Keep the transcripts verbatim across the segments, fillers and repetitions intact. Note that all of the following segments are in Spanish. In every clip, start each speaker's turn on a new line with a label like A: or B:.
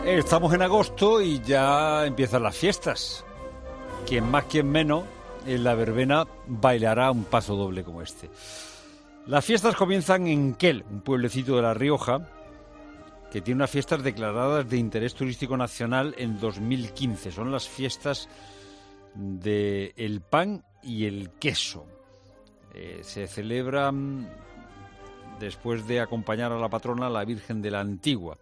A: Estamos en agosto y ya empiezan las fiestas. Quien más, quien menos, en la verbena bailará un paso doble como este. Las fiestas comienzan en Quel, un pueblecito de La Rioja, que tiene unas fiestas declaradas de interés turístico nacional en dos mil quince. Son las fiestas del pan y el queso. Eh, se celebran después de acompañar a la patrona, la Virgen de la Antigua.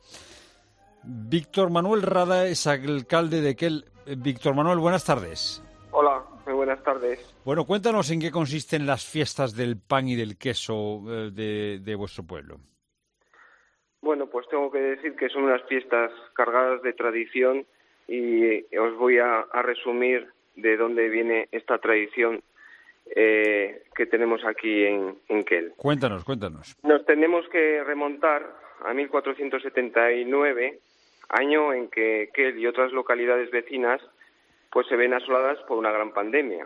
A: Víctor Manuel Rada es alcalde de Quel. Víctor Manuel, buenas tardes.
B: Hola, muy buenas tardes.
A: Bueno, cuéntanos en qué consisten las fiestas del pan y del queso eh, de, de vuestro pueblo.
B: Bueno, pues tengo que decir que son unas fiestas cargadas de tradición y os voy a, a resumir de dónde viene esta tradición eh, que tenemos aquí en, en Quel.
A: Cuéntanos, cuéntanos.
B: Nos tenemos que remontar a mil cuatrocientos setenta y nueve, año en que Quel y otras localidades vecinas pues se ven asoladas por una gran pandemia.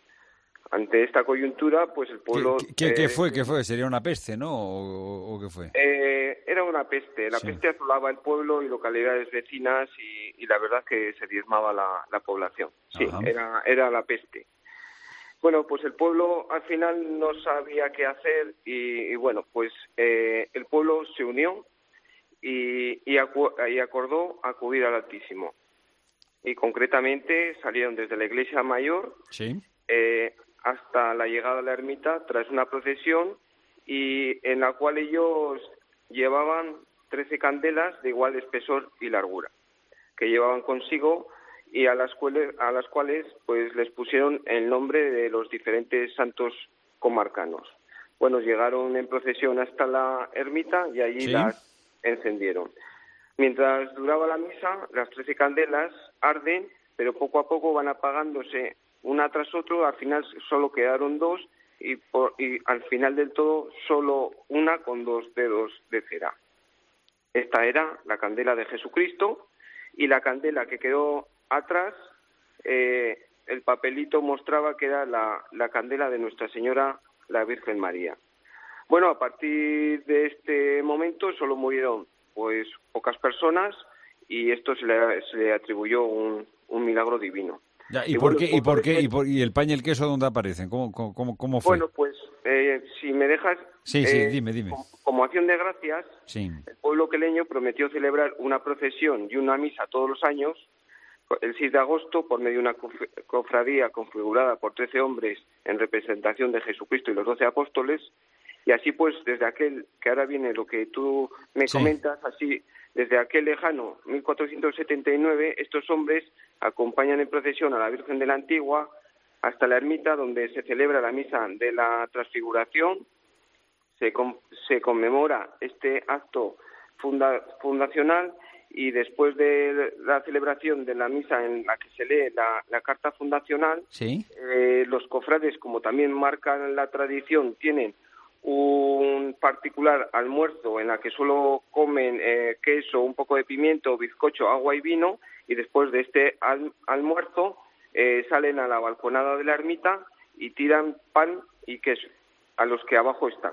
B: Ante esta coyuntura, pues el pueblo...
A: ¿Qué, qué, eh, ¿qué fue? ¿Qué fue? ¿Sería una peste, no? ¿O, o qué fue?
B: Eh, era una peste. La
A: sí.
B: peste asolaba el pueblo y localidades vecinas y, y la verdad que se diezmaba la, la población. Sí, era, era la peste. Bueno, pues el pueblo al final no sabía qué hacer y, y bueno, pues eh, el pueblo se unió y, y, acu- y acordó acudir al Altísimo. Y concretamente salieron desde la iglesia mayor
A: ¿Sí?
B: eh, hasta la llegada a la ermita tras una procesión y en la cual ellos llevaban trece candelas de igual espesor y largura que llevaban consigo y a las cuales, a las cuales pues les pusieron el nombre de los diferentes santos comarcanos. Bueno, llegaron en procesión hasta la ermita y allí ¿Sí? las encendieron. Mientras duraba la misa, las trece candelas arden, pero poco a poco van apagándose una tras otra. Al final solo quedaron dos y, por, y al final del todo solo una con dos dedos de cera. Esta era la candela de Jesucristo y la candela que quedó atrás, eh, el papelito mostraba que era la, la candela de Nuestra Señora, la Virgen María. Bueno, a partir de este momento solo murieron pues pocas personas y esto se le, se le atribuyó un, un milagro divino.
A: Ya, ¿y, y, por bueno, qué, ¿y, por qué, y, por, ¿Y el pan y el queso dónde aparecen? ¿Cómo, cómo, cómo fue?
B: Bueno, pues eh, si me dejas...
A: Sí,
B: eh,
A: sí, dime, dime.
B: Como, como acción de gracias,
A: sí.
B: el pueblo queleño prometió celebrar una procesión y una misa todos los años, el seis de agosto, por medio de una cofradía configurada por trece hombres en representación de Jesucristo y los doce apóstoles. Y así pues, desde aquel, que ahora viene lo que tú me sí. comentas, así, desde aquel lejano mil cuatrocientos setenta y nueve, estos hombres acompañan en procesión a la Virgen de la Antigua hasta la ermita donde se celebra la misa de la Transfiguración, se, com- se conmemora este acto funda- fundacional y después de la celebración de la misa en la que se lee la, la carta fundacional,
A: ¿Sí?
B: eh, los cofrades, como también marcan la tradición, tienen un particular almuerzo en la que solo comen eh, queso, un poco de pimiento, bizcocho, agua y vino, y después de este al- almuerzo eh, salen a la balconada de la ermita y tiran pan y queso a los que abajo están.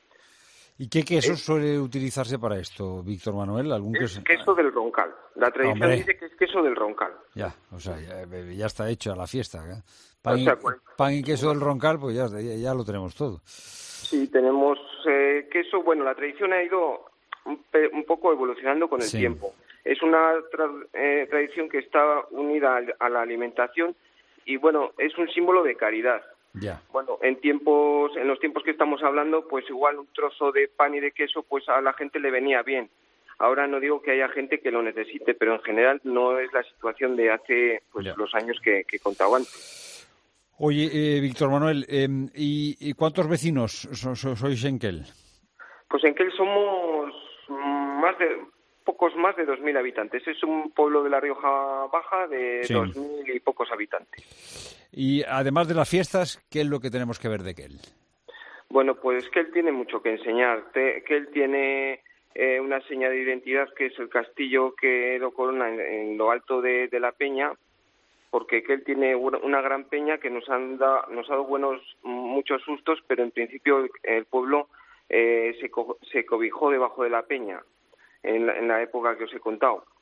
A: ¿Y qué queso eh, suele utilizarse para esto, Víctor Manuel? ¿Algún
B: es
A: queso?
B: queso del Roncal. La tradición
A: Hombre.
B: dice que es queso del Roncal.
A: Ya, o sea, ya, ya está hecho la fiesta. ¿eh? Pan,
B: o sea,
A: y,
B: pues,
A: pan y queso del Roncal, pues ya, ya, ya lo tenemos todo.
B: Sí, tenemos eh, queso. Bueno, la tradición ha ido un, pe- un poco evolucionando con el
A: sí.
B: tiempo. Es una tra- eh, tradición que está unida a la alimentación y, bueno, es un símbolo de caridad.
A: Ya.
B: Bueno, en tiempos, en los tiempos que estamos hablando, pues igual un trozo de pan y de queso, pues a la gente le venía bien. Ahora no digo que haya gente que lo necesite, pero en general no es la situación de hace pues
A: ya.
B: los años que, que contaba antes.
A: Oye, eh, Víctor Manuel, eh, ¿y, ¿y cuántos vecinos so, so, sois en Quel?
B: Pues en Quel somos más de pocos más de dos mil habitantes. Es un pueblo de La Rioja Baja de
A: sí.
B: dos mil y pocos habitantes.
A: Y además de las fiestas, ¿qué es lo que tenemos que ver de Quel?
B: Bueno, pues Quel tiene mucho que enseñar. Quel tiene eh, una seña de identidad que es el castillo que lo corona en, en lo alto de, de la peña, porque Quel tiene una gran peña que nos, han da, nos ha dado buenos, muchos sustos, pero en principio el, el pueblo eh, se, co, se cobijó debajo de la peña en la, en la época que os he contado.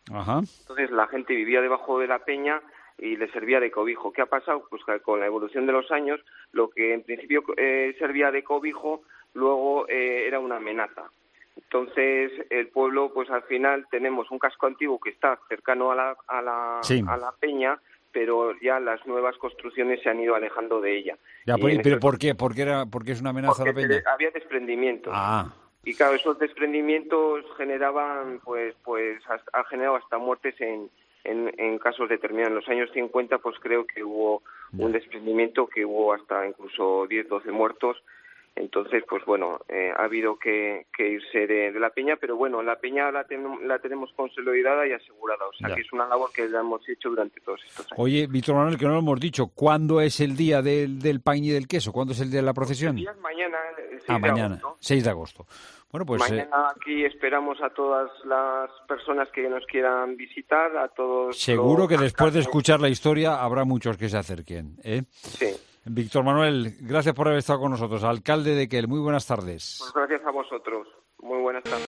A: Ajá.
B: Entonces la gente vivía debajo de la peña y le servía de cobijo. ¿Qué ha pasado? Pues que con la evolución de los años, lo que en principio eh, servía de cobijo, luego eh, era una amenaza. Entonces el pueblo, pues al final tenemos un casco antiguo que está cercano a la, a la,
A: sí.
B: a la peña, pero ya las nuevas construcciones se han ido alejando de ella.
A: Ya, pues, ¿pero por qué? ¿Por qué, era, ¿Por qué es una amenaza a la peña?
B: Había desprendimientos.
A: Ah.
B: Y claro, esos desprendimientos generaban, pues, pues, hasta, ha generado hasta muertes en, en, en casos determinados. En los años cincuenta, pues creo que hubo ya. un desprendimiento que hubo hasta incluso diez, doce muertos. Entonces, pues bueno, eh, ha habido que, que irse de, de la peña, pero bueno, la peña la, ten, la tenemos consolidada y asegurada, o sea ya. que es una labor que la hemos hecho durante todos estos años.
A: Oye, Víctor Manuel, que no lo hemos dicho, ¿cuándo es el día del, del pan y del queso? ¿Cuándo es el día de la procesión?
B: El día es mañana, el seis
A: ah,
B: de
A: mañana,
B: agosto.
A: seis de agosto. Bueno, pues
B: mañana eh... aquí esperamos a todas las personas que nos quieran visitar, a todos.
A: Seguro
B: los...
A: que después de escuchar la historia habrá muchos que se acerquen, ¿eh?
B: Sí.
A: Víctor Manuel, gracias por haber estado con nosotros. Alcalde de Quel, muy buenas tardes.
B: Pues gracias a vosotros. Muy buenas tardes.